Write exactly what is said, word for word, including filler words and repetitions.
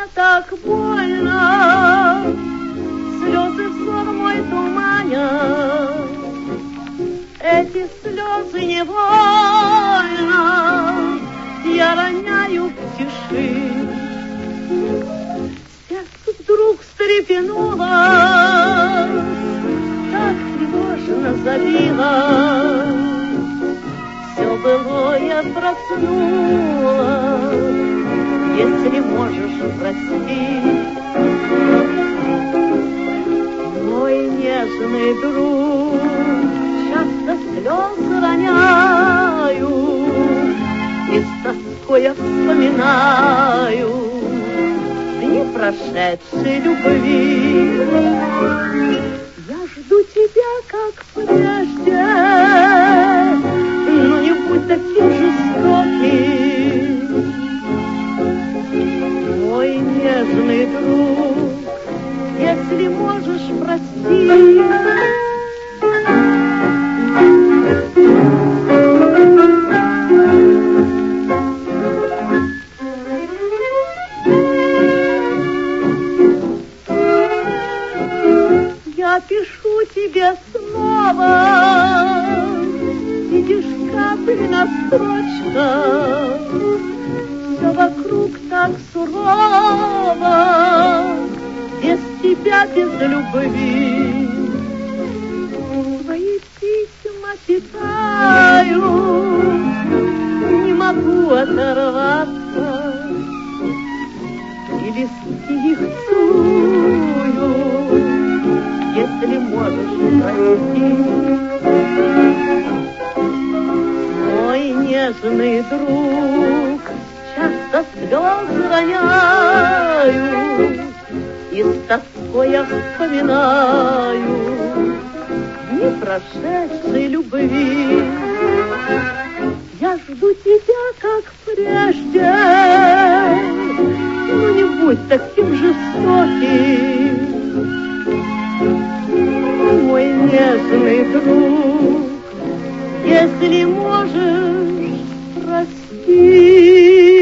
так больно, слезы взор мой туманят, эти слезы невольно я роняю в тиши. Сердце вдруг встрепенулось, так тревожно забилось, все былое проснулось. Если можешь, прости, мой нежный друг, часто слезы роняю и с тоской я вспоминаю дни прошедшей любви. Я жду тебя, как прежде, но не будь таким жестоким, мой нежный друг, если можешь, прости. Я пишу тебе снова, видишь, капли на строчках, все вокруг так сурово, без тебя, без любви. Твои письма читаю, не могу оторваться, и листки их целую, если можешь, прости. Мой нежный друг, часто слезы роняю и с тоской я вспоминаю дни прошедшей любви. Я жду тебя, как прежде, но не будь таким жестоким, мой нежный друг, если можешь, прости.